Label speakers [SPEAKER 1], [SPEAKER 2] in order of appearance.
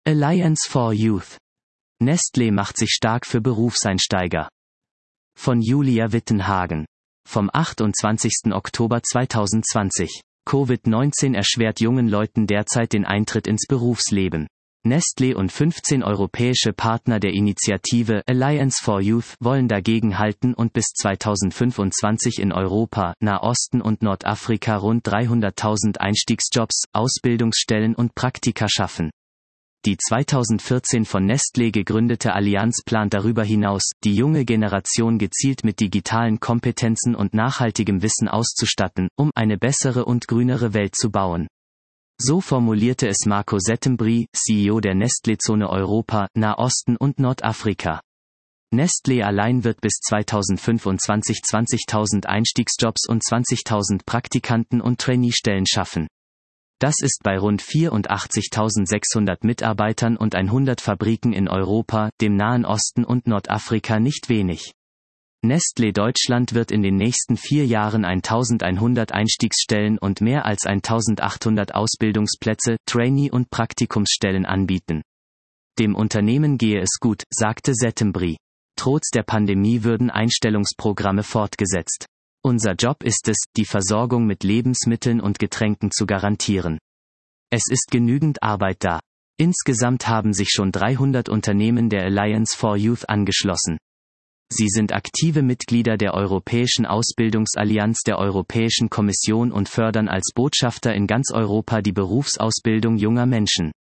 [SPEAKER 1] Alliance for Youth. Nestlé macht sich stark für Berufseinsteiger. Von Julia Wittenhagen. Vom 28. Oktober 2020. Covid-19 erschwert jungen Leuten derzeit den Eintritt ins Berufsleben. Nestlé und 15 europäische Partner der Initiative Alliance for Youth wollen dagegenhalten und bis 2025 in Europa, Nahosten und Nordafrika rund 300.000 Einstiegsjobs, Ausbildungsstellen und Praktika schaffen. Die 2014 von Nestlé gegründete Allianz plant darüber hinaus, die junge Generation gezielt mit digitalen Kompetenzen und nachhaltigem Wissen auszustatten, um eine bessere und grünere Welt zu bauen. So formulierte es Marco Settembri, CEO der Nestlé-Zone Europa, Nahosten und Nordafrika. Nestlé allein wird bis 2025 20.000 Einstiegsjobs und 20.000 Praktikanten und Trainee-Stellen schaffen. Das ist bei rund 84.600 Mitarbeitern und 100 Fabriken in Europa, dem Nahen Osten und Nordafrika nicht wenig. Nestlé Deutschland wird in den nächsten 4 Jahren 1.100 Einstiegsstellen und mehr als 1.800 Ausbildungsplätze, Trainee- und Praktikumsstellen anbieten. Dem Unternehmen gehe es gut, sagte Settembri. Trotz der Pandemie würden Einstellungsprogramme fortgesetzt. Unser Job ist es, die Versorgung mit Lebensmitteln und Getränken zu garantieren. Es ist genügend Arbeit da. Insgesamt haben sich schon 300 Unternehmen der Alliance for Youth angeschlossen. Sie sind aktive Mitglieder der Europäischen Ausbildungsallianz der Europäischen Kommission und fördern als Botschafter in ganz Europa die Berufsausbildung junger Menschen.